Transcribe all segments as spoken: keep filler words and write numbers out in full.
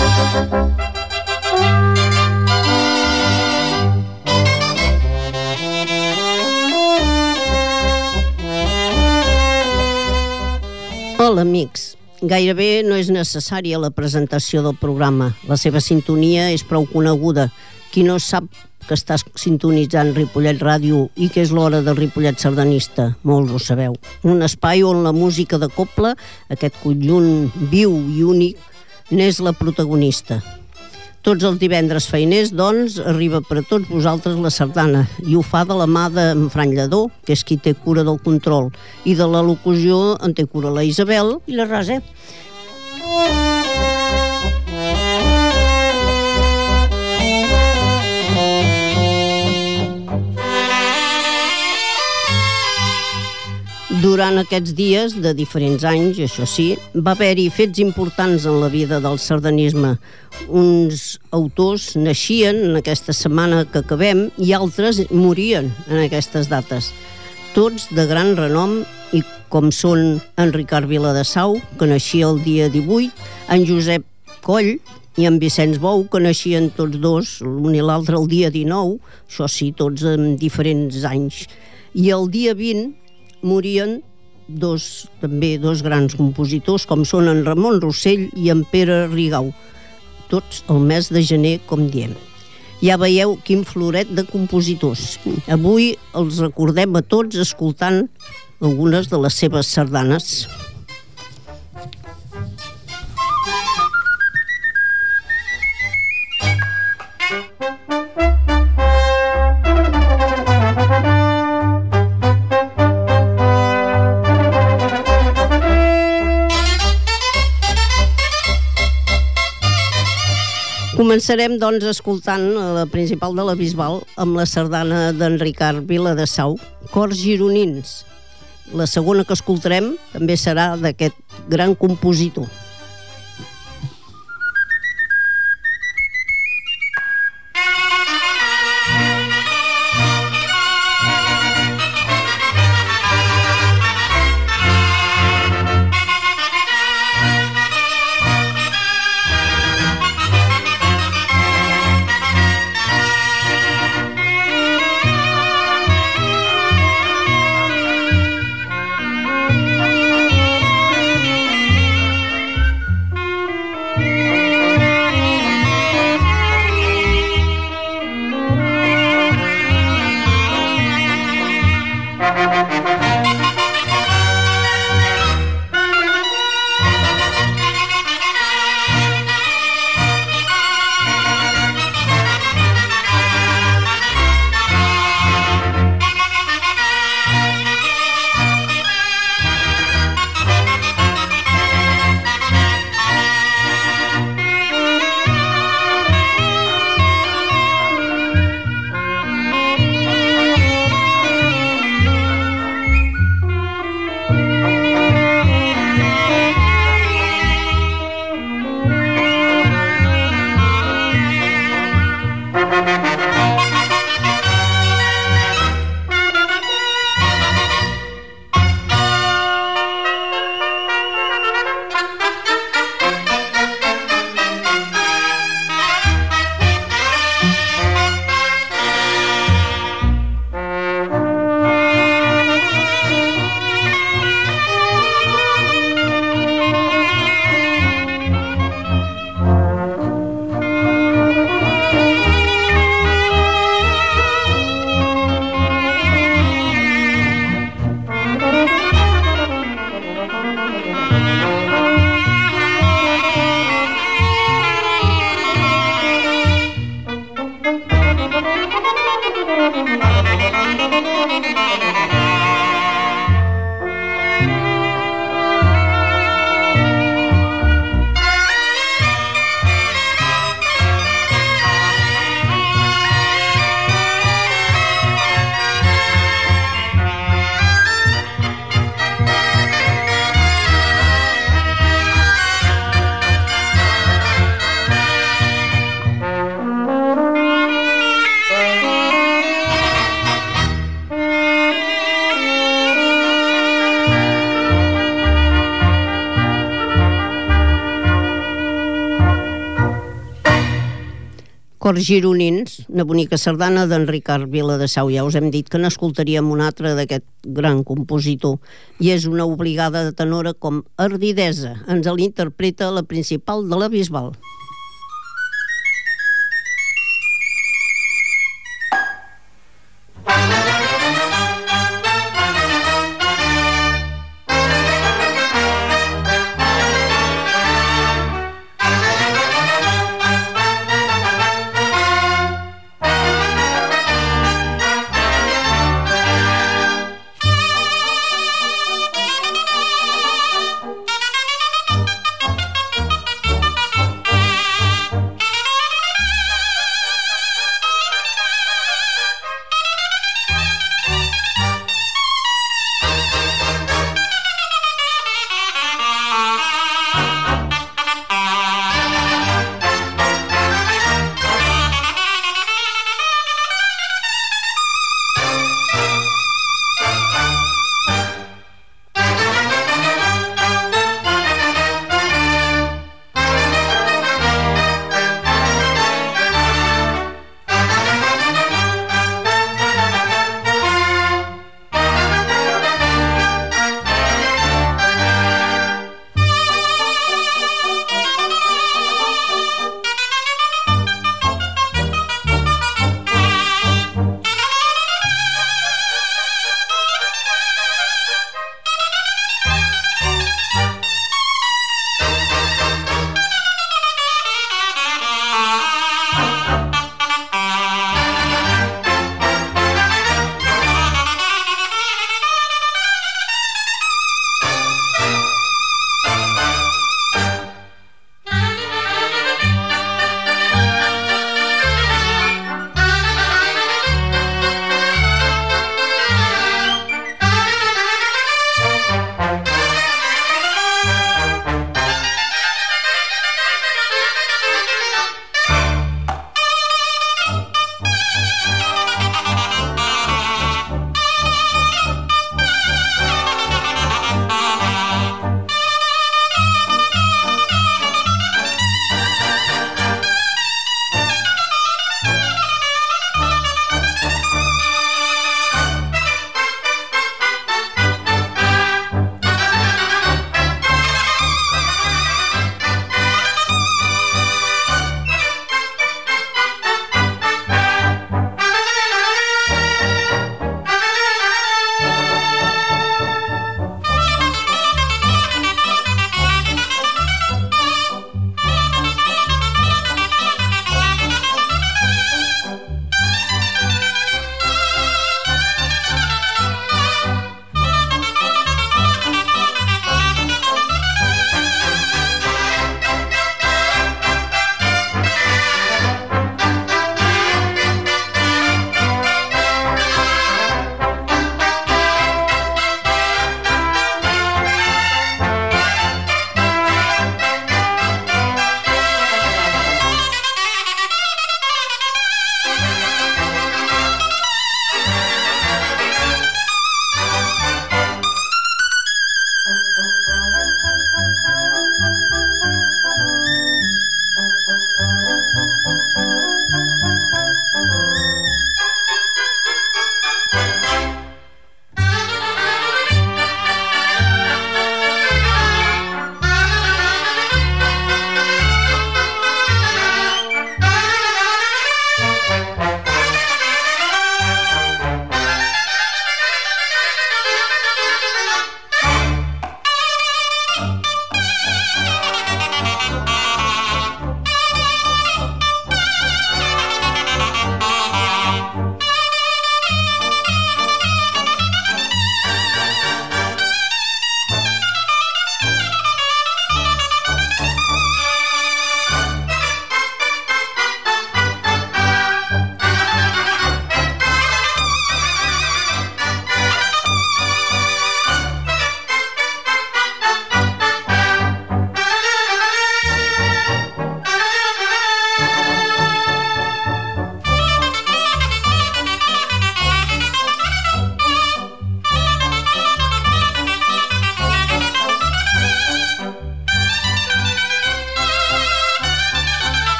Hola, amics. Gairebé no és necessària la presentació del programa. La seva sintonia és prou coneguda. Qui no sap que està sintonitzant Ripollet Ràdio i que és l'hora del Ripollet sardanista? Molts ho sabeu. Un espai on la música de cobla, aquest conjunt viu i únic, n'és la protagonista. Tots els divendres feiners, doncs, arriba per a tots vosaltres la sardana i ho fa de la mà d'en Fran Lledó, que és qui té cura del control, i de la locució en té cura la Isabel i la Rosa. Durant aquests dies, de diferents anys, això sí, va haver-hi fets importants en la vida del sardanisme. Uns autors naixien en aquesta setmana que acabem i altres morien en aquestes dates. Tots de gran renom i com són en Ricard Viladesau, que naixia el dia divuit, en Josep Coll i en Vicenç Bou, que naixien tots dos, l'un i l'altre el dia dinou, això sí, tots en diferents anys. I el dia vint morien dos, també dos grans compositors, com són en Ramon Rossell i en Pere Rigau, tots el mes de gener, com diem. Ja veieu quin floret de compositors. Avui els recordem a tots escoltant algunes de les seves sardanes. Començarem, doncs, escoltant la principal de la Bisbal amb la sardana d'en Ricard Viladesau, Cors gironins. La segona que escoltarem també serà d'aquest gran compositor. Cors gironins, una bonica sardana d'en Ricard Viladesau. Ja us hem dit que n'escoltaríem una altra d'aquest gran compositor, i és una obligada de tenora com Ardidesa. Ens l'interpreta la principal de la Bisbal. Thank you.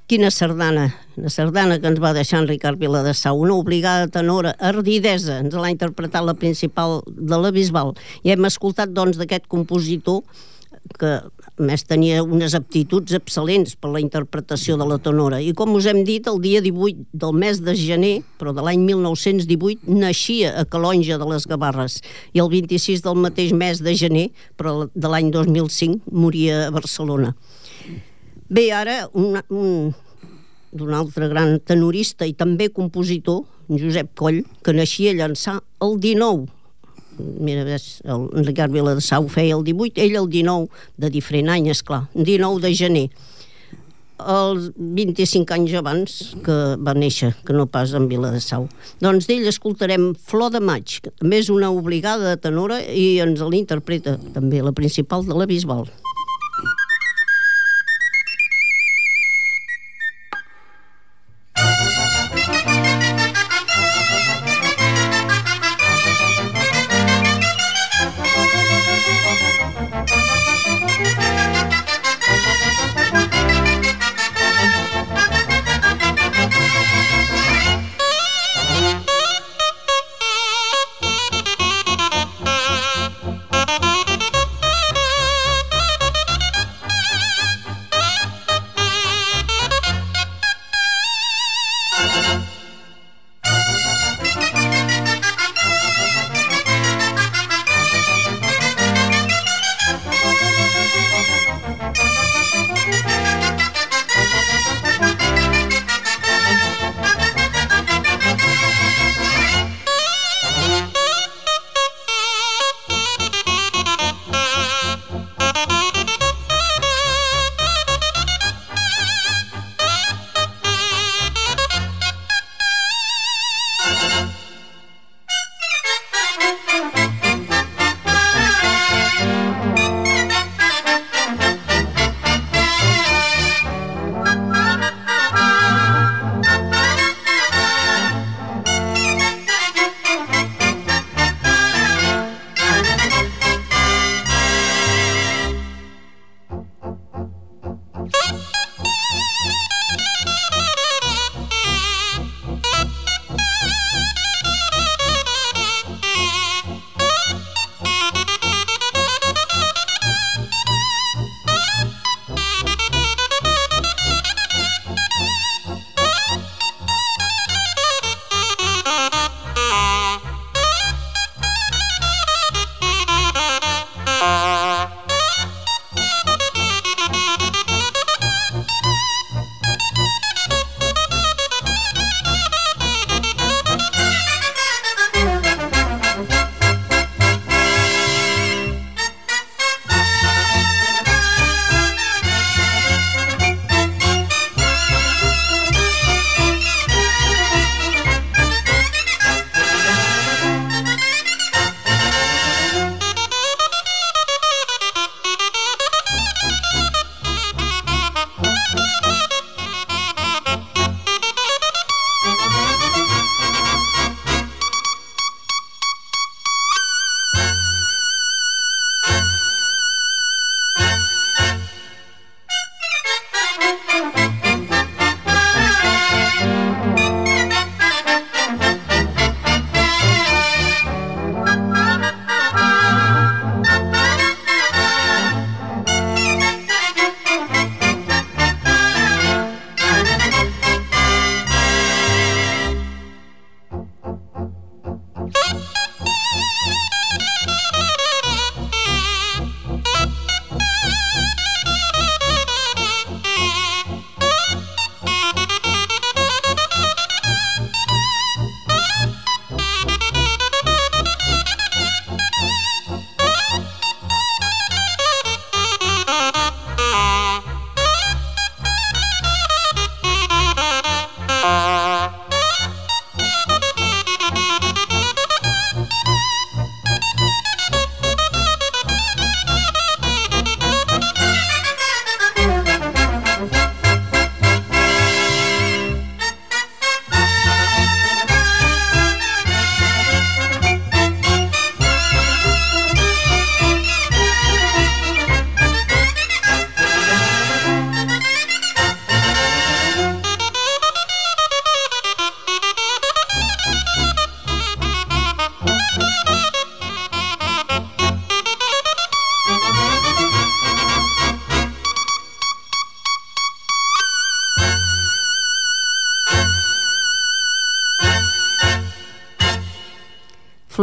Quina sardana, una sardana que ens va deixar en Ricard Viladesau, una obligada tenora, Ardidesa, ens l'ha interpretat la principal de la Bisbal. I hem escoltat, doncs, d'aquest compositor que, a més, tenia unes aptituds excel·lents per la interpretació de la tenora. I, com us hem dit, el dia divuit del mes de gener, però de l'any mil nou-cents divuit, naixia a Calonge de les Gavarres, i el vint-i-sis del mateix mes de gener, però de l'any dos mil cinc, moria a Barcelona. Bé, ara, un, un, un altre gran tenorista i també compositor, Josep Coll, que naixia a Llançà el dinou. Mira, ves, el Ricard Viladesau feia el divuit, ell el dinou, de diferent any, esclar, dinou de gener. Els vint-i-cinc anys abans que va néixer, que no pas en Viladesau. Doncs d'ell escoltarem Flor de maig, que també és una obligada tenora i ens l'interpreta també la principal de la Bisbal.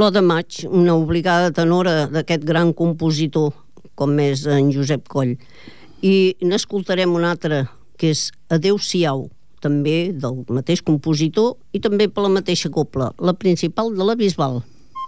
Flor de maig, una obligada tenora d'aquest gran compositor com és en Josep Coll. I n'escoltarem una altra, que és Adéu-siau, també del mateix compositor i també per la mateixa cobla, la principal de la Bisbal.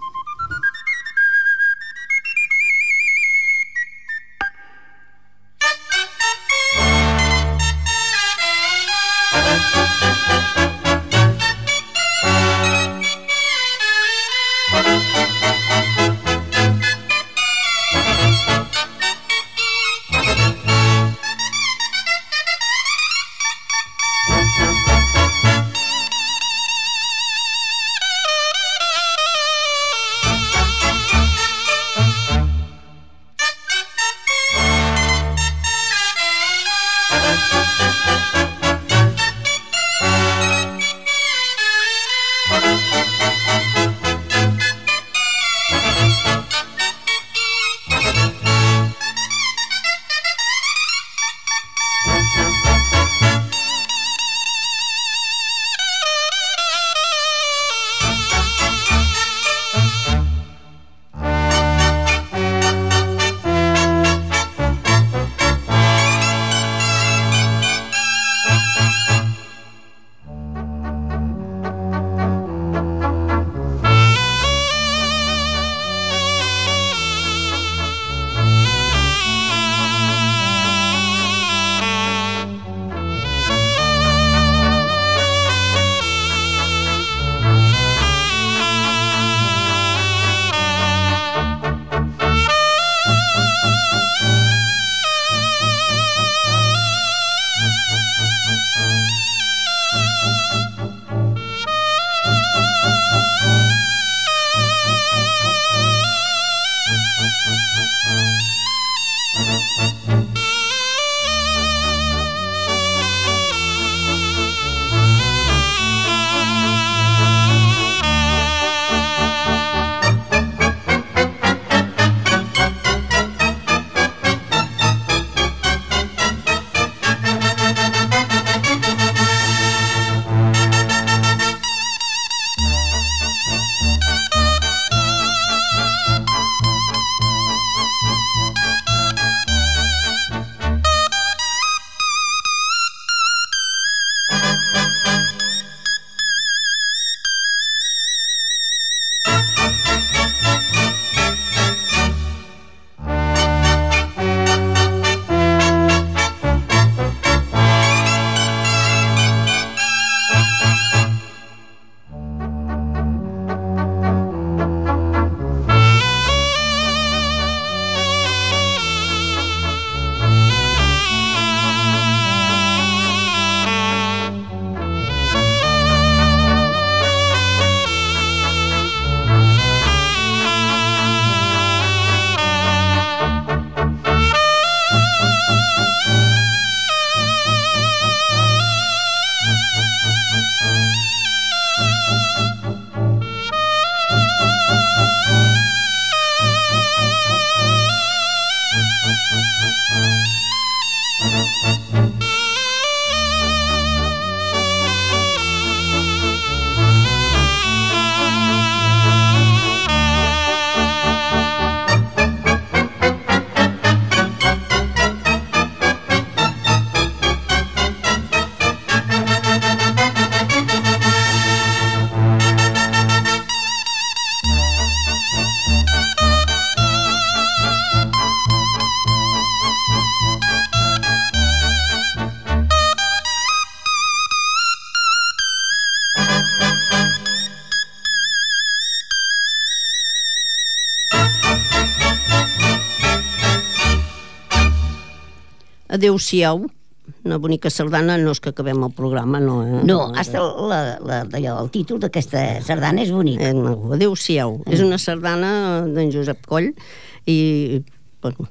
Adéu-siau, una bonica sardana, no és que acabem el programa, no. Eh? No, hasta la, la, la, el títol d'aquesta sardana és bonic. Eh, no, Adéu-siau, mm. és una sardana d'en Josep Coll i, bueno,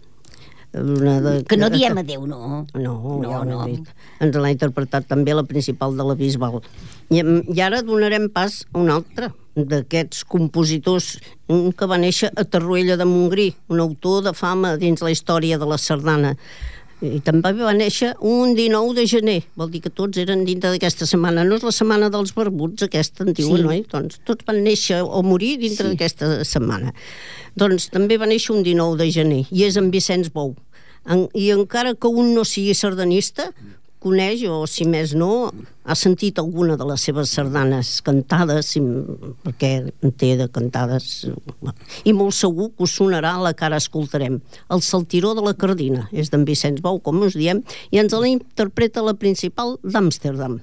una de, que no diem adéu, no? No, no, ja no. Dit. Ens l'ha interpretat també la principal de la Bisbal. I, I ara donarem pas a un altre d'aquests compositors que va néixer a Torroella de Montgrí, un autor de fama dins la història de la sardana. I també va néixer un dinou de gener, vol dir que tots eren dintre d'aquesta setmana. No és la setmana dels barbuts, aquesta en diuen, sí. No? Doncs tots van néixer o morir dintre sí. d'aquesta setmana. Doncs també va néixer un dinou de gener, i és en Vicenç Bou. En, I encara que un no sigui sardanista, coneix, o si més no, ha sentit alguna de les seves sardanes cantades, perquè en té de cantades, i molt segur que us sonarà la que ara escoltarem. El Saltiró de la Cardina, és d'en Vicenç Bou, com us diem, i ens la interpreta la Principal d'Amsterdam.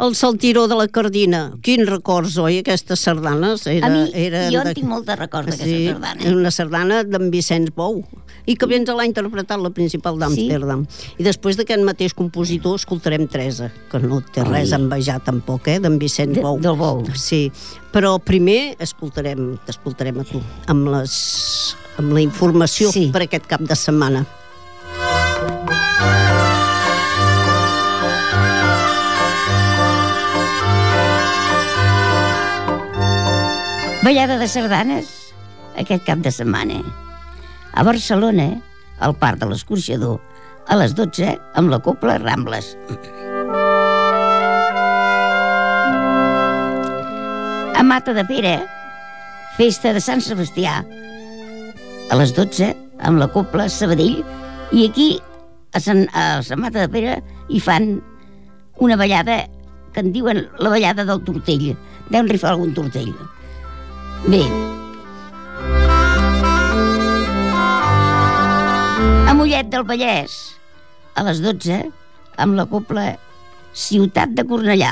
El Saltiró de la Cardina. Quins records, oi, aquestes sardanes? Era, A mi, era jo de... en tinc molts de records d'aquesta sí, sardana. és una sardana d'en Vicenç Bou, i que bé ens l'ha interpretat la principal d'Amsterdam. Sí. I després d'aquest mateix compositor escoltarem Teresa, que no té Ai. res a envejar tampoc, eh, d'en Vicenç De, Bou. del Bou. Sí, però primer escoltarem, t'escoltarem a tu, amb, les, amb la informació Sí. per aquest cap de setmana. Ballada de sardanes aquest cap de setmana. A Barcelona, al Parc de l'Escorxador, a les dotze, amb la Cobla Rambles. A Mata de Pere, festa de Sant Sebastià, a les dotze, amb la Cobla Sabadell, i aquí, a Sant, a Sant Mata de Pere, hi fan una ballada que en diuen la ballada del tortell. Deuen rifar algun tortell. Bé. A Mollet del Vallès, a les dotze, amb la Cobla Ciutat de Cornellà.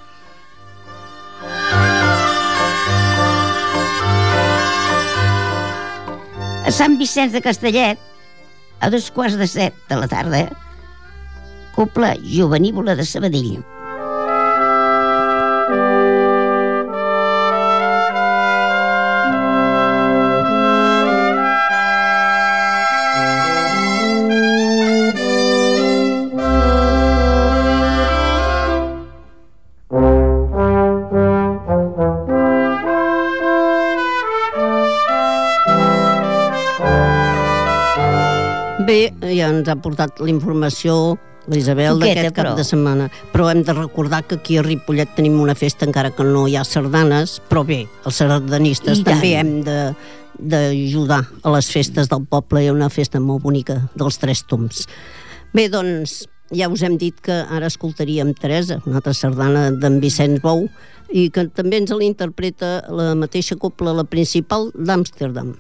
A Sant Vicenç de Castellet, a dos quarts de set de la tarda, Cobla Jovenívola de Sabadell. Bé, ja ens ha portat la informació l'Isabel d'aquest cap de setmana, però hem de recordar que aquí a Ripollet tenim una festa, encara que no hi ha sardanes, però bé, els sardanistes també hem de d'ajudar a les festes del poble. Hi ha una festa molt bonica dels Tres Tombs. Bé, doncs, ja us hem dit que ara escoltaríem Teresa, una altra sardana d'en Vicenç Bou, i que també ens l'interpreta la mateixa cobla, la principal d'Amsterdam.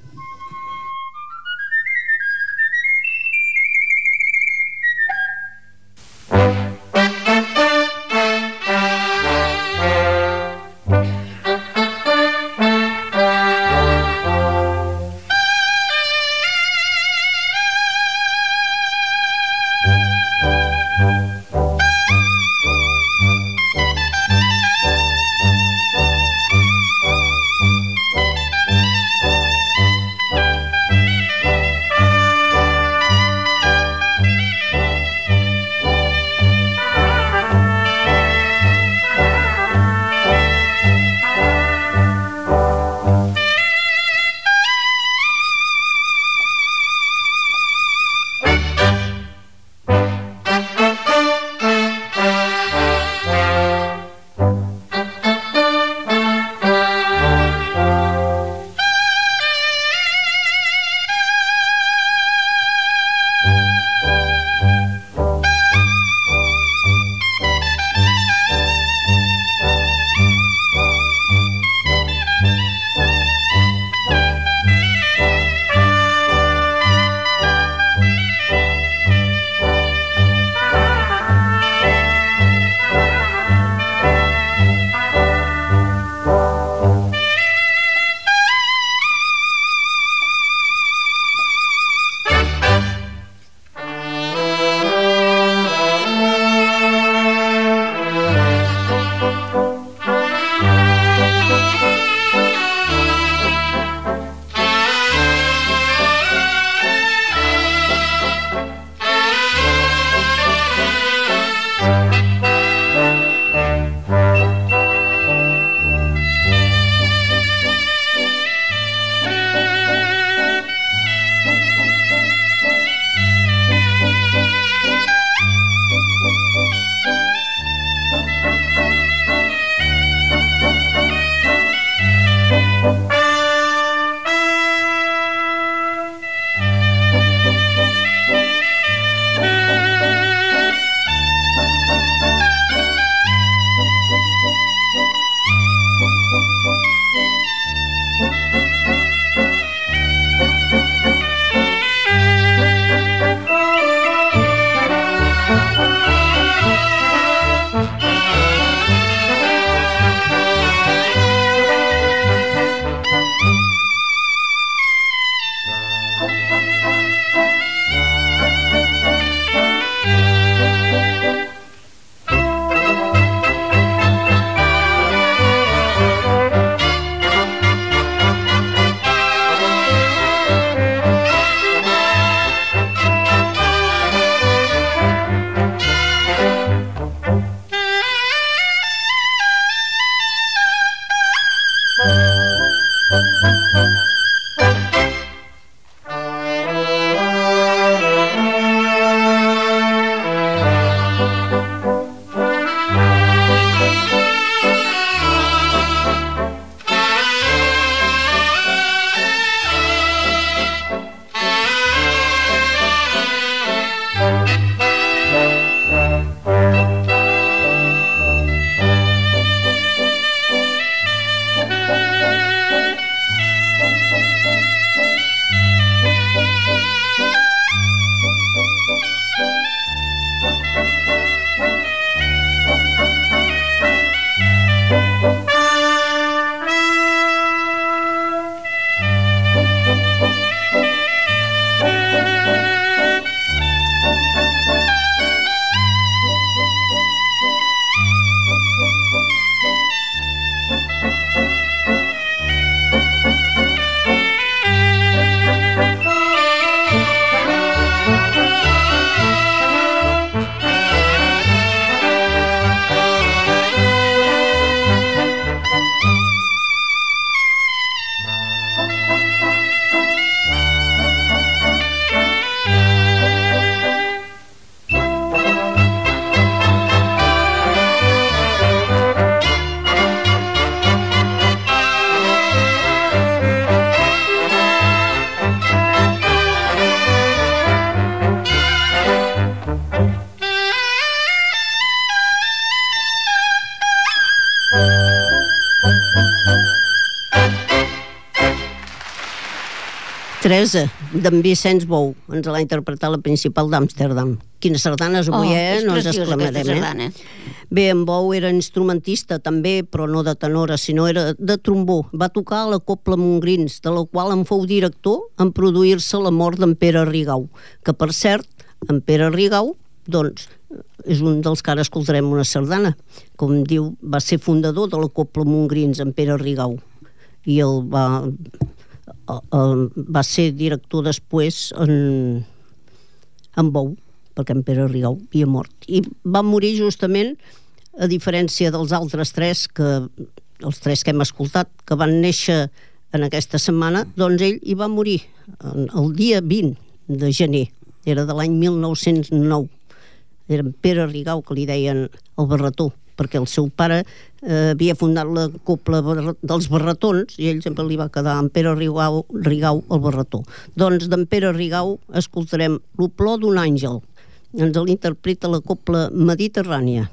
Teresa, d'en Vicenç Bou, ens l'ha interpretat la principal d'Amsterdam. Quines sardanes avui, Oh, eh? és No ens preciosa aquesta exclamarem, sardana. eh? Bé, en Bou era instrumentista també, però no de tenora, sinó era de trombó. Va tocar a la Cobla Montgrins, de la qual en fou director en produir-se la mort d'en Pere Rigau, que per cert, en Pere Rigau, doncs, és un dels que ara escoltarem una sardana. Com diu, va ser fundador de la Cobla Montgrins, en Pere Rigau, i el va... Uh, va ser director després en, en Bou, perquè en Pere Rigau havia mort. I va morir justament, a diferència dels altres tres, que els tres que hem escoltat, que van néixer en aquesta setmana, doncs ell hi va morir el dia vint de gener, era de l'any mil nou-cents nou. Era en Pere Rigau, que li deien el Barretó, perquè el seu pare eh, havia fundat la Cobla dels Barretons i ell sempre li va quedar en Pere Rigau, Rigau el Barretó. Doncs d'en Pere Rigau escoltarem l'Oplor d'un àngel. Ens l'interpreta la Cobla Mediterrània.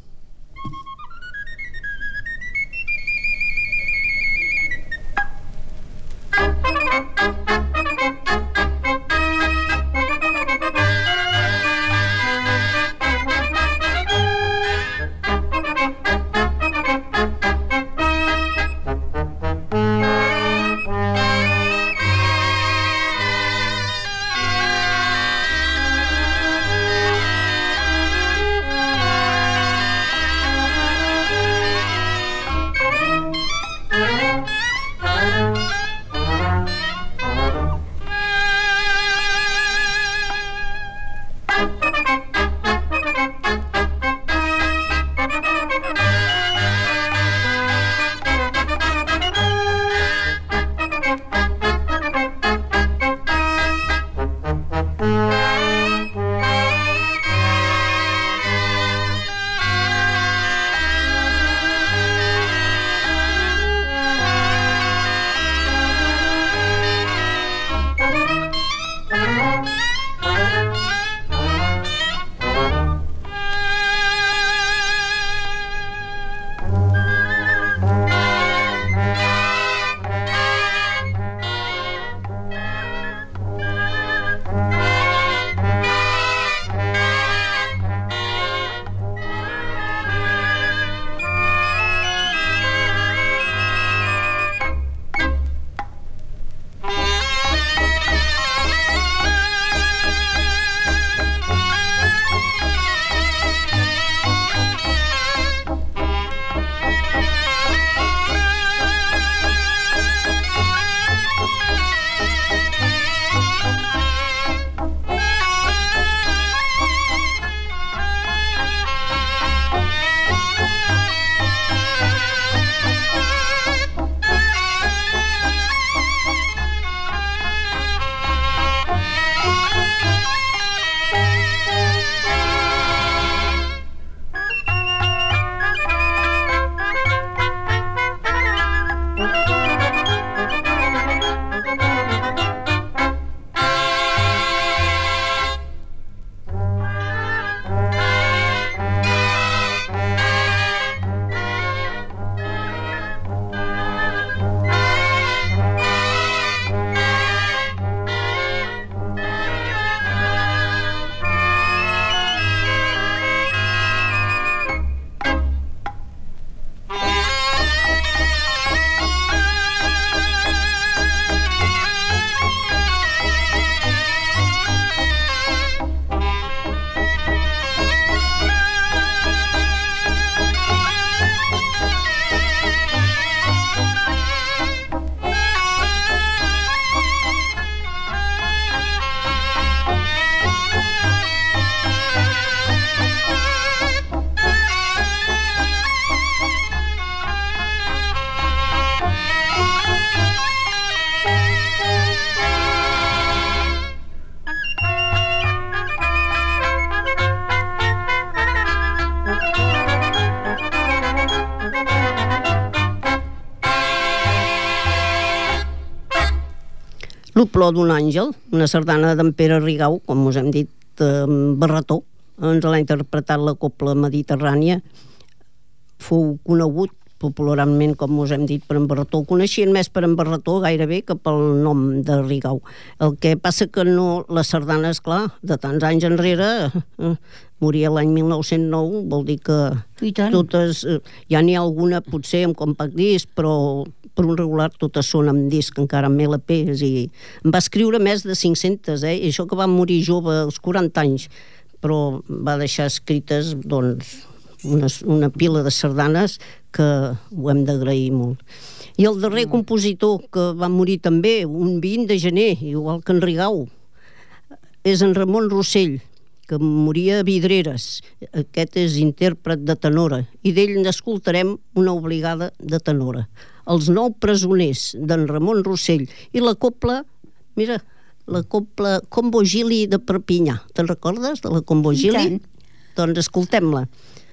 L'Oplor d'un àngel, una sardana d'en Pere Rigau, com us hem dit, eh, Barretó, ens l'ha interpretat la Cobla Mediterrània. Fou conegut popularment, com us hem dit, per en Barretó. El coneixien més per en Barretó gairebé que pel nom de Rigau. El que passa que no, la sardana, és clar, de tants anys enrere, eh, moria l'any mil nou-cents nou, vol dir que totes, eh, ja n'hi ha alguna potser amb compact disc, però per un regular totes són amb disc, encara amb L Ps, i em va escriure més de cinc-centes, eh? I això que va morir jove als quaranta anys, però va deixar escrites, doncs, una, una pila de sardanes que ho hem d'agrair molt. I el darrer compositor que va morir també, un vint de gener, igual que en Rigau, és en Ramon Rossell, que moria a Vidreres. Aquest és intèrpret de tenora, i d'ell n'escoltarem una obligada de tenora. Els nou presoners, d'en Ramon Rossell, i la copla, mira, la copla Combo Gili de Perpinyà. Te'n recordes, de la Combo Gili? Doncs escoltem-la.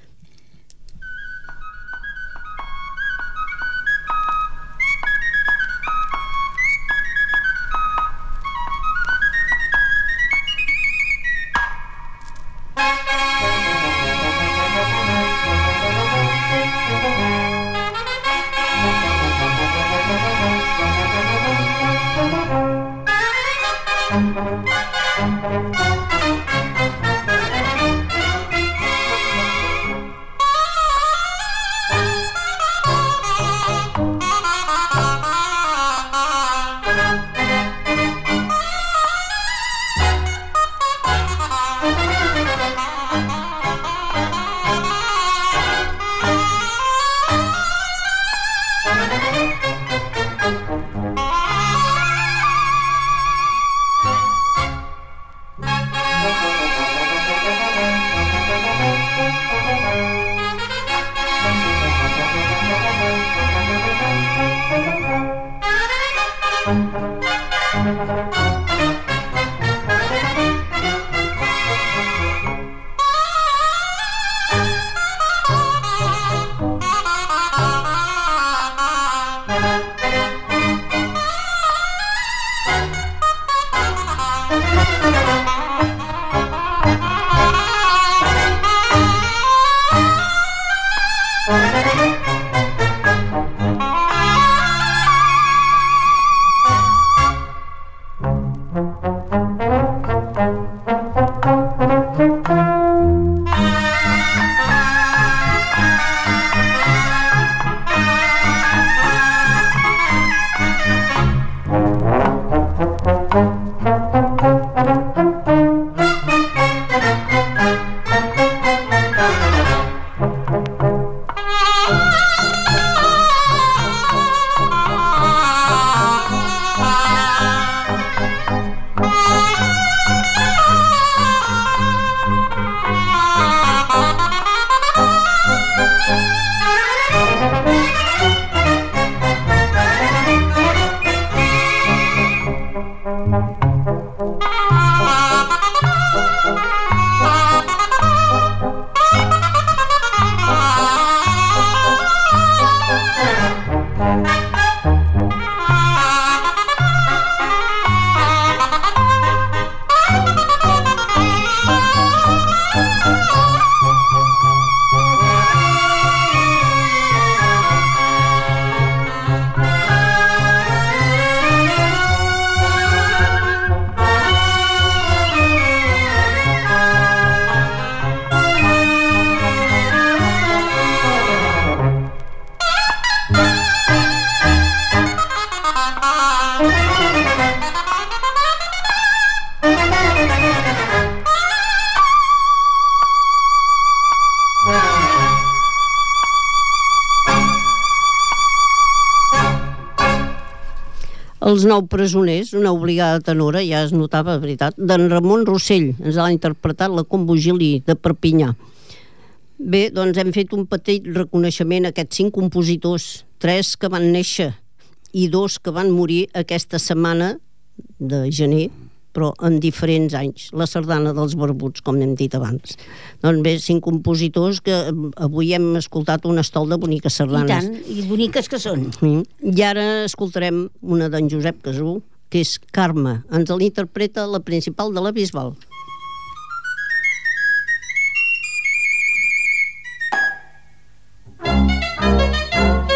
Els nou presoners, una obligada tenora, ja es notava, veritat, d'en Ramon Rossell, ens ha interpretat la Combo Gili de Perpinyà. Bé, doncs hem fet un petit reconeixement a aquests cinc compositors, tres que van néixer i dos que van morir aquesta setmana de gener, però en diferents anys, la sardana dels barbuts, com hem dit abans. Doncs bé, cinc compositors que avui hem escoltat un estol de boniques sardanes. I tant, i boniques que són. Mm. I ara escoltarem una d'en Josep Casú, que és Carme. Ens l'interpreta la principal de la Bisbal. Thank you.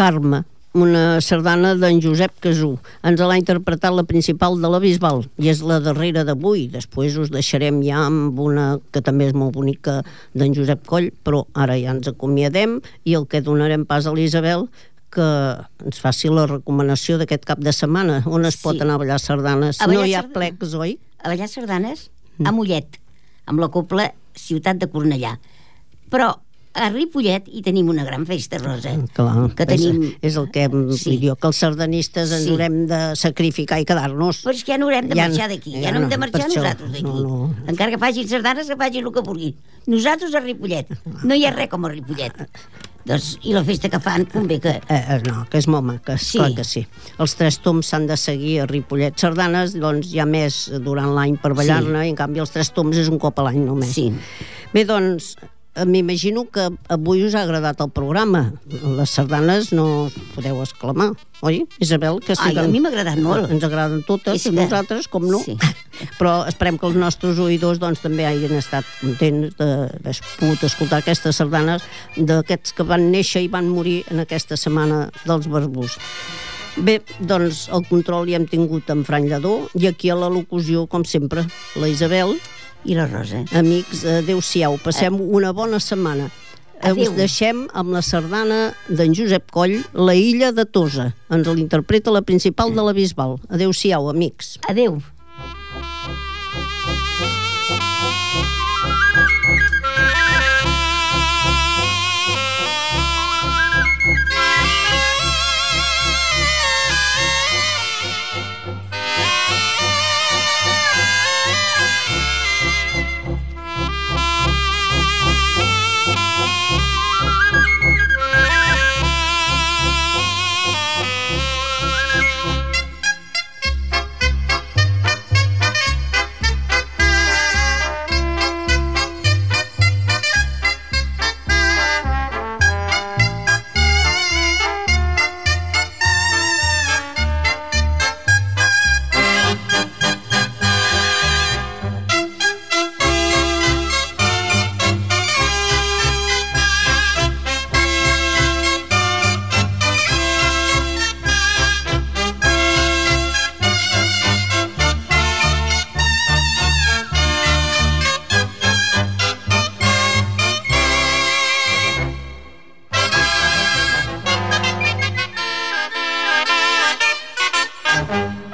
Carme, una sardana d'en Josep Casú. Ens l'ha interpretat la principal de la Bisbal i és la darrera d'avui. Després us deixarem ja amb una que també és molt bonica d'en Josep Coll, però ara ja ens acomiadem i el que donarem pas a l'Isabel que ens faci la recomanació d'aquest cap de setmana. On es pot Sí. anar a ballar sardanes? A ballar No hi ha sardanes. plecs, oi? A ballar sardanes a Mollet, amb la cobla Ciutat de Cornellà. Però a Ripollet hi tenim una gran festa, Rosa. Clar, que tenim... és, és el que em Sí. diu, que els sardanistes ens Sí. haurem de sacrificar i quedar-nos. Però és que ja no haurem de Ja marxar no- d'aquí, ja ja no hem no, de marxar per això, nosaltres d'aquí. no, no. Encara que facin sardanes, que facin el que vulguin. Nosaltres a Ripollet. No hi ha res com a Ripollet. Doncs, i la festa que fan, convé que... Eh, eh, no, que és molt maca, Sí. clar que sí. Els tres toms s'han de seguir a Ripollet. Sardanes, doncs, hi ha més durant l'any per ballar-ne, i en canvi els tres toms és un cop a l'any només. Sí. Bé, doncs, eh, m'imagino que avui us ha agradat el programa. Les sardanes no podeu exclamar, oi, Isabel? Que sí Ai, que a mi m'ha agradat molt. Ens agraden totes, És a que- nosaltres, com no. Sí. Però esperem que els nostres oïdors doncs, també hagin estat contents d'haver pogut escoltar aquestes sardanes d'aquests que van néixer i van morir en aquesta setmana dels barbús. Bé, doncs el control ja hem tingut en Fran Lladó i aquí a la locució, com sempre, la Isabel. I la Rosa. Amics, adeu-siau, passem una bona setmana. Adéu. Us deixem amb la sardana d'en Josep Coll, La illa de Tosa. Ens l'interpreta la principal de la Bisbal. Adeu-siau, amics. Adéu. Thank you.